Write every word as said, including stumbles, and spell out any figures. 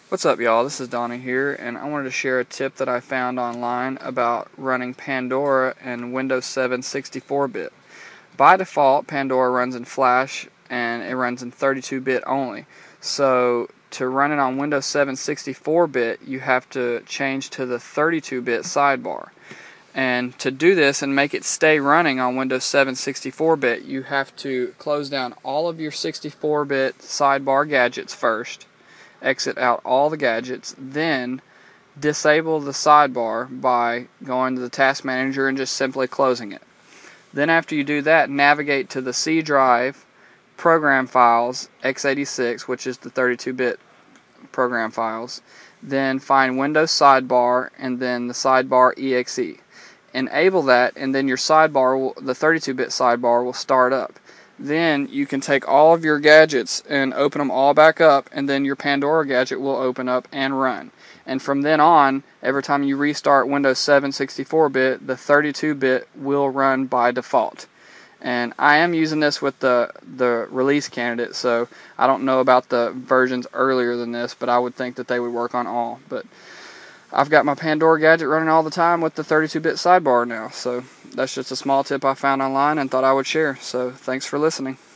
What's up, y'all? This is Donnie here, and I wanted to share a tip that I found online about running Pandora and Windows seven sixty-four bit. By default, Pandora runs in Flash, and it runs in thirty-two bit only. So to run it on Windows seven sixty-four bit, you have to change to the thirty-two bit sidebar. And to do this and make it stay running on Windows seven sixty-four bit, you have to close down all of your sixty-four bit sidebar gadgets first, exit out all the gadgets, then disable the sidebar by going to the task manager and just simply closing it. Then after you do that, navigate to the C drive, program files, x eighty-six, which is the thirty-two bit program files, then find Windows sidebar and then the sidebar exe. Enable that, and then your sidebar, will, the thirty-two bit sidebar, will start up. Then you can take all of your gadgets and open them all back up, and then your Pandora gadget will open up and run. And from then on, every time you restart Windows seven sixty-four bit, the thirty-two bit will run by default. And I am using this with the, the release candidate, so I don't know about the versions earlier than this, but I would think that they would work on all. But I've got my Pandora gadget running all the time with the thirty-two bit sidebar now, so that's just a small tip I found online and thought I would share. So thanks for listening.